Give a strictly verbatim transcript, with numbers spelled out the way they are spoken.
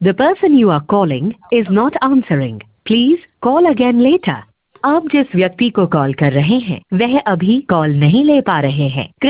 The person you are calling is not answering. Please call again later. आप जिस व्यक्ति को कॉल कर रहे हैं वह अभी कॉल नहीं ले पा रहे हैं।